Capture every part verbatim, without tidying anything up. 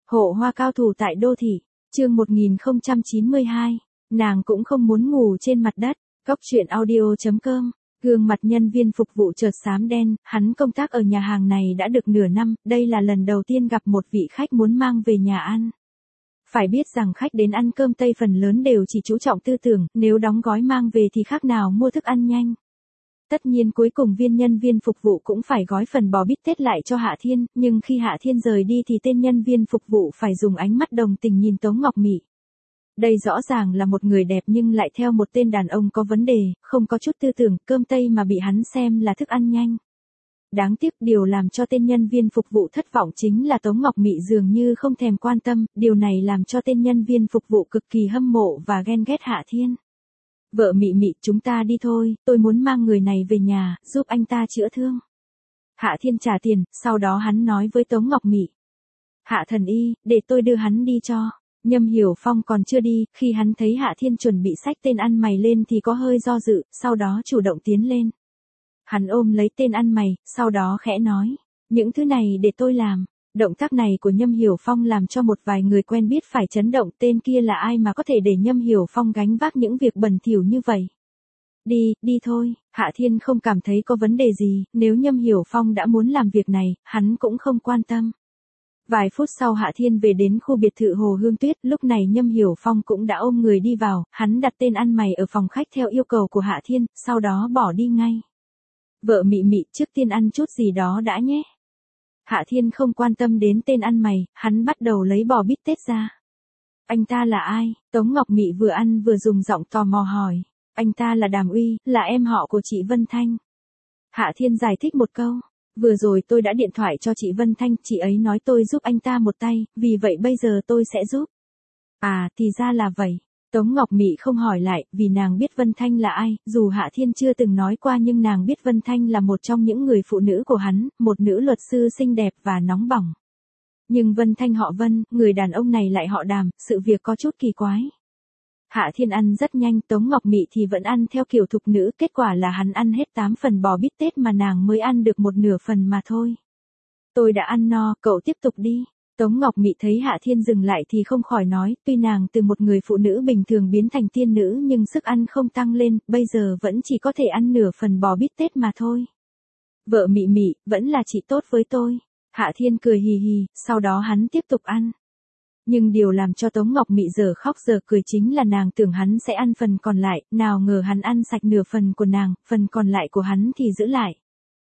Hộ hoa cao thủ tại đô thị, chương một nghìn không trăm chín mươi hai, nàng cũng không muốn ngủ trên mặt đất, Cóc truyện audio chấm com. Gương mặt nhân viên phục vụ chợt xám đen, hắn công tác ở nhà hàng này đã được nửa năm, đây là lần đầu tiên gặp một vị khách muốn mang về nhà ăn. Phải biết rằng khách đến ăn cơm Tây phần lớn đều chỉ chú trọng tư tưởng, nếu đóng gói mang về thì khác nào mua thức ăn nhanh. Tất nhiên cuối cùng viên nhân viên phục vụ cũng phải gói phần bò bít tết lại cho Hạ Thiên, nhưng khi Hạ Thiên rời đi thì tên nhân viên phục vụ phải dùng ánh mắt đồng tình nhìn Tống Ngọc Mị. Đây rõ ràng là một người đẹp nhưng lại theo một tên đàn ông có vấn đề, không có chút tư tưởng, cơm Tây mà bị hắn xem là thức ăn nhanh. Đáng tiếc điều làm cho tên nhân viên phục vụ thất vọng chính là Tống Ngọc Mị dường như không thèm quan tâm, điều này làm cho tên nhân viên phục vụ cực kỳ hâm mộ và ghen ghét Hạ Thiên. Vợ Mị Mị, chúng ta đi thôi, tôi muốn mang người này về nhà, giúp anh ta chữa thương. Hạ Thiên trả tiền, sau đó hắn nói với Tống Ngọc Mị. Hạ thần y, để tôi đưa hắn đi cho. Nhâm Hiểu Phong còn chưa đi, khi hắn thấy Hạ Thiên chuẩn bị xách tên ăn mày lên thì có hơi do dự, sau đó chủ động tiến lên. Hắn ôm lấy tên ăn mày, sau đó khẽ nói, những thứ này để tôi làm. Động tác này của Nhâm Hiểu Phong làm cho một vài người quen biết phải chấn động, tên kia là ai mà có thể để Nhâm Hiểu Phong gánh vác những việc bẩn thỉu như vậy. Đi, đi thôi, Hạ Thiên không cảm thấy có vấn đề gì, nếu Nhâm Hiểu Phong đã muốn làm việc này, hắn cũng không quan tâm. Vài phút sau Hạ Thiên về đến khu biệt thự Hồ Hương Tuyết, lúc này Nhâm Hiểu Phong cũng đã ôm người đi vào, hắn đặt tên ăn mày ở phòng khách theo yêu cầu của Hạ Thiên, sau đó bỏ đi ngay. Vợ Mị Mị, trước tiên ăn chút gì đó đã nhé. Hạ Thiên không quan tâm đến tên ăn mày, hắn bắt đầu lấy bò bít tết ra. Anh ta là ai? Tống Ngọc Mị vừa ăn vừa dùng giọng tò mò hỏi. Anh ta là Đàm Uy, là em họ của chị Vân Thanh. Hạ Thiên giải thích một câu. Vừa rồi tôi đã điện thoại cho chị Vân Thanh, chị ấy nói tôi giúp anh ta một tay, vì vậy bây giờ tôi sẽ giúp. À, thì ra là vậy. Tống Ngọc Mị không hỏi lại, vì nàng biết Vân Thanh là ai, dù Hạ Thiên chưa từng nói qua nhưng nàng biết Vân Thanh là một trong những người phụ nữ của hắn, một nữ luật sư xinh đẹp và nóng bỏng. Nhưng Vân Thanh họ Vân, người đàn ông này lại họ Đàm, sự việc có chút kỳ quái. Hạ Thiên ăn rất nhanh, Tống Ngọc Mị thì vẫn ăn theo kiểu thục nữ, kết quả là hắn ăn hết tám phần bò bít tết mà nàng mới ăn được một nửa phần mà thôi. Tôi đã ăn no, cậu tiếp tục đi. Tống Ngọc Mị thấy Hạ Thiên dừng lại thì không khỏi nói, tuy nàng từ một người phụ nữ bình thường biến thành tiên nữ nhưng sức ăn không tăng lên, bây giờ vẫn chỉ có thể ăn nửa phần bò bít tết mà thôi. Vợ Mị Mị, vẫn là chị tốt với tôi. Hạ Thiên cười hì hì, sau đó hắn tiếp tục ăn. Nhưng điều làm cho Tống Ngọc Mị giờ khóc giờ cười chính là nàng tưởng hắn sẽ ăn phần còn lại, nào ngờ hắn ăn sạch nửa phần của nàng, phần còn lại của hắn thì giữ lại.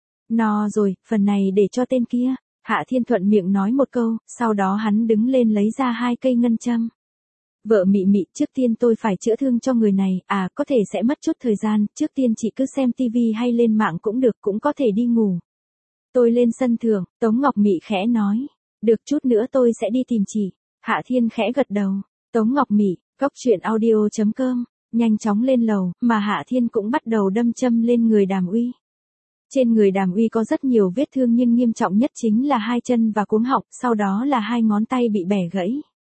No rồi, phần này để cho tên kia. Hạ Thiên thuận miệng nói một câu, sau đó hắn đứng lên lấy ra hai cây ngân châm. Vợ Mị Mị, trước tiên tôi phải chữa thương cho người này, à có thể sẽ mất chút thời gian, trước tiên chị cứ xem tivi hay lên mạng cũng được, cũng có thể đi ngủ. Tôi lên sân thượng, Tống Ngọc Mị khẽ nói, được chút nữa tôi sẽ đi tìm chị. Hạ Thiên khẽ gật đầu, Tống Ngọc Mị, Cóc truyện audio chấm com, nhanh chóng lên lầu, mà Hạ Thiên cũng bắt đầu đâm châm lên người Đàm Uy. Trên người Đàm Uy có rất nhiều vết thương nhưng nghiêm trọng nhất chính là hai chân và cuống họng, sau đó là hai ngón tay bị bẻ gãy.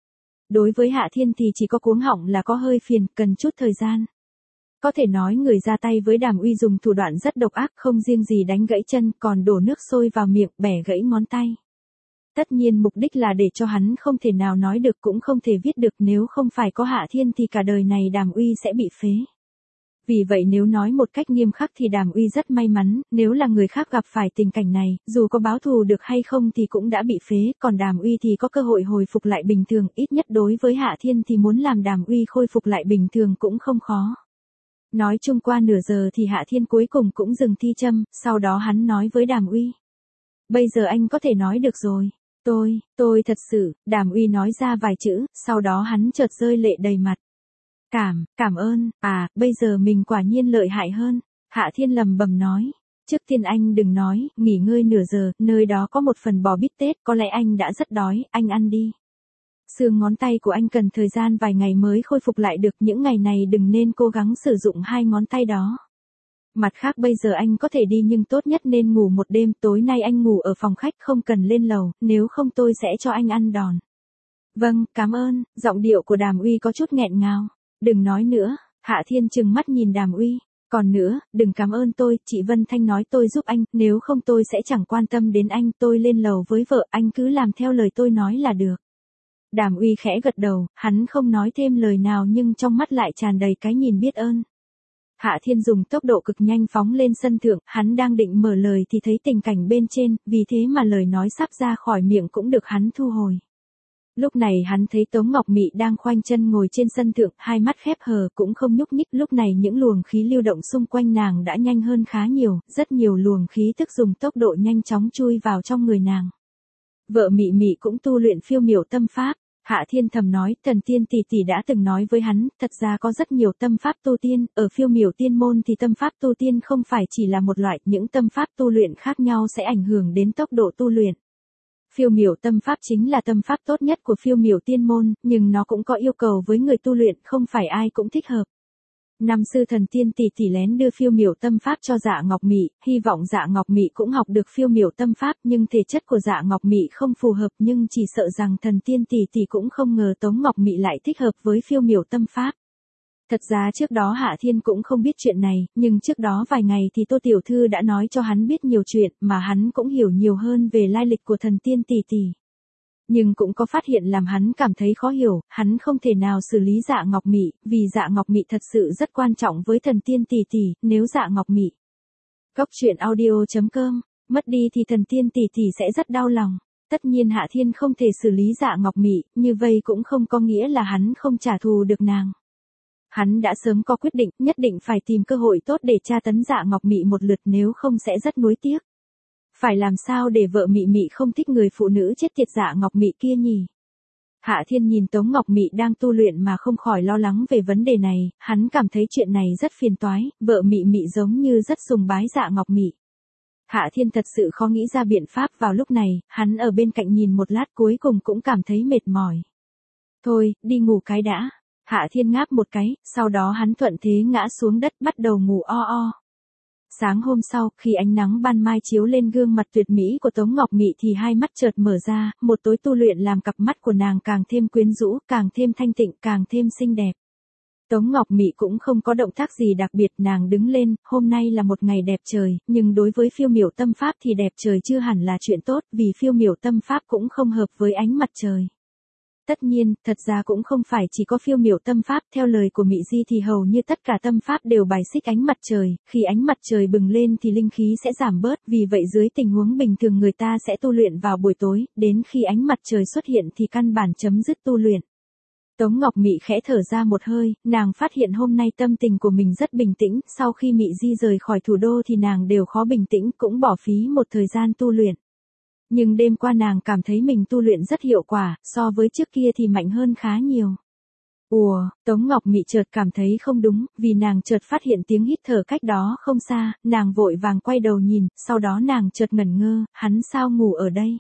Đối với Hạ Thiên thì chỉ có cuống họng là có hơi phiền, cần chút thời gian. Có thể nói người ra tay với Đàm Uy dùng thủ đoạn rất độc ác, không riêng gì đánh gãy chân, còn đổ nước sôi vào miệng, bẻ gãy ngón tay. Tất nhiên mục đích là để cho hắn không thể nào nói được cũng không thể viết được, nếu không phải có Hạ Thiên thì cả đời này Đàm Uy sẽ bị phế. Vì vậy nếu nói một cách nghiêm khắc thì Đàm Uy rất may mắn, nếu là người khác gặp phải tình cảnh này, dù có báo thù được hay không thì cũng đã bị phế, còn Đàm Uy thì có cơ hội hồi phục lại bình thường, ít nhất đối với Hạ Thiên thì muốn làm Đàm Uy khôi phục lại bình thường cũng không khó. Nói chung qua nửa giờ thì Hạ Thiên cuối cùng cũng dừng thi châm, sau đó hắn nói với Đàm Uy. Bây giờ anh có thể nói được rồi. Tôi, tôi thật sự, Đàm Uy nói ra vài chữ, sau đó hắn chợt rơi lệ đầy mặt. Cảm, cảm ơn, à, bây giờ mình quả nhiên lợi hại hơn. Hạ Thiên lầm bầm nói. Trước tiên anh đừng nói, nghỉ ngơi nửa giờ, nơi đó có một phần bò bít tết, có lẽ anh đã rất đói, anh ăn đi. Xương ngón tay của anh cần thời gian vài ngày mới khôi phục lại được, những ngày này đừng nên cố gắng sử dụng hai ngón tay đó. Mặt khác bây giờ anh có thể đi nhưng tốt nhất nên ngủ một đêm, tối nay anh ngủ ở phòng khách không cần lên lầu, nếu không tôi sẽ cho anh ăn đòn. Vâng, cảm ơn, giọng điệu của Đàm Uy có chút nghẹn ngào. Đừng nói nữa, Hạ Thiên trừng mắt nhìn Đàm Uy. Còn nữa, đừng cảm ơn tôi, chị Vân Thanh nói tôi giúp anh, nếu không tôi sẽ chẳng quan tâm đến anh, tôi lên lầu với vợ, anh cứ làm theo lời tôi nói là được. Đàm Uy khẽ gật đầu, hắn không nói thêm lời nào nhưng trong mắt lại tràn đầy cái nhìn biết ơn. Hạ Thiên dùng tốc độ cực nhanh phóng lên sân thượng, hắn đang định mở lời thì thấy tình cảnh bên trên, vì thế mà lời nói sắp ra khỏi miệng cũng được hắn thu hồi. Lúc này hắn thấy Tống Ngọc Mị đang khoanh chân ngồi trên sân thượng, hai mắt khép hờ cũng không nhúc nhích, lúc này những luồng khí lưu động xung quanh nàng đã nhanh hơn khá nhiều, rất nhiều luồng khí tức dùng tốc độ nhanh chóng chui vào trong người nàng. Vợ Mị Mị cũng tu luyện phiêu miểu tâm pháp. Hạ Thiên thầm nói, Thần Tiên tỷ tỷ đã từng nói với hắn, thật ra có rất nhiều tâm pháp tu tiên, ở phiêu miểu tiên môn thì tâm pháp tu tiên không phải chỉ là một loại, những tâm pháp tu luyện khác nhau sẽ ảnh hưởng đến tốc độ tu luyện. Phiêu miểu tâm pháp chính là tâm pháp tốt nhất của phiêu miểu tiên môn, nhưng nó cũng có yêu cầu với người tu luyện, không phải ai cũng thích hợp. Năm sư Thần Tiên tỷ tỷ lén đưa phiêu miểu tâm pháp cho Dạ Ngọc Mị, hy vọng Dạ Ngọc Mị cũng học được phiêu miểu tâm pháp, nhưng thể chất của Dạ Ngọc Mị không phù hợp, nhưng chỉ sợ rằng Thần Tiên tỷ tỷ cũng không ngờ Tống Ngọc Mị lại thích hợp với phiêu miểu tâm pháp. Thật ra trước đó Hạ Thiên cũng không biết chuyện này, nhưng trước đó vài ngày thì Tô tiểu thư đã nói cho hắn biết nhiều chuyện, mà hắn cũng hiểu nhiều hơn về lai lịch của Thần Tiên tỷ tỷ. Nhưng cũng có phát hiện làm hắn cảm thấy khó hiểu, hắn không thể nào xử lý Dạ Ngọc Mị, vì Dạ Ngọc Mị thật sự rất quan trọng với Thần Tiên tỷ tỷ, nếu Dạ Ngọc Mị. Cốc truyện audio chấm com, mất đi thì Thần Tiên tỷ tỷ sẽ rất đau lòng. Tất nhiên Hạ Thiên không thể xử lý Dạ Ngọc Mị, như vậy cũng không có nghĩa là hắn không trả thù được nàng. Hắn đã sớm có quyết định, nhất định phải tìm cơ hội tốt để tra tấn Dạ Ngọc Mị một lượt, nếu không sẽ rất nuối tiếc. Phải làm sao để vợ Mị Mị không thích người phụ nữ chết tiệt Dạ Ngọc Mị kia nhỉ? Hạ Thiên nhìn Tống Ngọc Mị đang tu luyện mà không khỏi lo lắng về vấn đề này, hắn cảm thấy chuyện này rất phiền toái, vợ Mị Mị giống như rất sùng bái Dạ Ngọc Mị. Hạ Thiên thật sự khó nghĩ ra biện pháp vào lúc này, hắn ở bên cạnh nhìn một lát cuối cùng cũng cảm thấy mệt mỏi. Thôi, đi ngủ cái đã. Hạ Thiên ngáp một cái, sau đó hắn thuận thế ngã xuống đất bắt đầu ngủ o o. Sáng hôm sau, khi ánh nắng ban mai chiếu lên gương mặt tuyệt mỹ của Tống Ngọc Mị thì hai mắt chợt mở ra, một tối tu luyện làm cặp mắt của nàng càng thêm quyến rũ, càng thêm thanh tịnh, càng thêm xinh đẹp. Tống Ngọc Mị cũng không có động tác gì đặc biệt, nàng đứng lên, hôm nay là một ngày đẹp trời, nhưng đối với phiêu miểu tâm pháp thì đẹp trời chưa hẳn là chuyện tốt, vì phiêu miểu tâm pháp cũng không hợp với ánh mặt trời. Tất nhiên, thật ra cũng không phải chỉ có phiêu miểu tâm pháp, theo lời của Mị Di thì hầu như tất cả tâm pháp đều bài xích ánh mặt trời, khi ánh mặt trời bừng lên thì linh khí sẽ giảm bớt, vì vậy dưới tình huống bình thường người ta sẽ tu luyện vào buổi tối, đến khi ánh mặt trời xuất hiện thì căn bản chấm dứt tu luyện. Tống Ngọc Mị khẽ thở ra một hơi, nàng phát hiện hôm nay tâm tình của mình rất bình tĩnh, sau khi Mị Di rời khỏi thủ đô thì nàng đều khó bình tĩnh, cũng bỏ phí một thời gian tu luyện. Nhưng đêm qua nàng cảm thấy mình tu luyện rất hiệu quả, so với trước kia thì mạnh hơn khá nhiều. Ủa, Tống Ngọc Mị chợt cảm thấy không đúng, vì nàng chợt phát hiện tiếng hít thở cách đó không xa, nàng vội vàng quay đầu nhìn, sau đó nàng chợt ngẩn ngơ, hắn sao ngủ ở đây?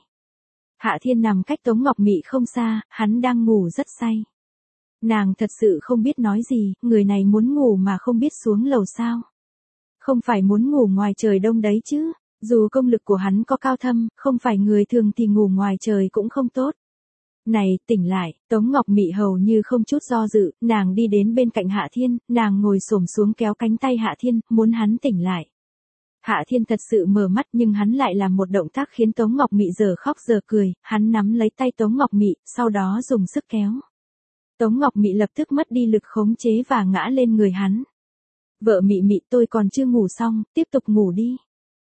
Hạ Thiên nằm cách Tống Ngọc Mị không xa, hắn đang ngủ rất say. Nàng thật sự không biết nói gì, người này muốn ngủ mà không biết xuống lầu sao? Không phải muốn ngủ ngoài trời đông đấy chứ? Dù công lực của hắn có cao thâm, không phải người thường thì ngủ ngoài trời cũng không tốt. Này, tỉnh lại, Tống Ngọc Mị hầu như không chút do dự, nàng đi đến bên cạnh Hạ Thiên, nàng ngồi xổm xuống kéo cánh tay Hạ Thiên, muốn hắn tỉnh lại. Hạ Thiên thật sự mở mắt nhưng hắn lại làm một động tác khiến Tống Ngọc Mị giờ khóc giờ cười, hắn nắm lấy tay Tống Ngọc Mị, sau đó dùng sức kéo. Tống Ngọc Mị lập tức mất đi lực khống chế và ngã lên người hắn. Vợ Mị Mị, tôi còn chưa ngủ xong, tiếp tục ngủ đi.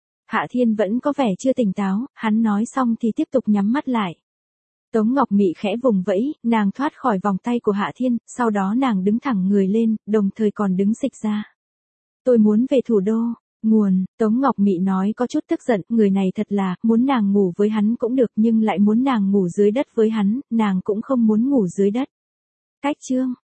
Hạ Thiên vẫn có vẻ chưa tỉnh táo, hắn nói xong thì tiếp tục nhắm mắt lại. Tống Ngọc Mị khẽ vùng vẫy, nàng thoát khỏi vòng tay của Hạ Thiên, sau đó nàng đứng thẳng người lên, đồng thời còn đứng xịch ra. Tôi muốn về thủ đô. Nguồn, Tống Ngọc Mị nói có chút tức giận, người này thật là, muốn nàng ngủ với hắn cũng được nhưng lại muốn nàng ngủ dưới đất với hắn, nàng cũng không muốn ngủ dưới đất. Cách chương.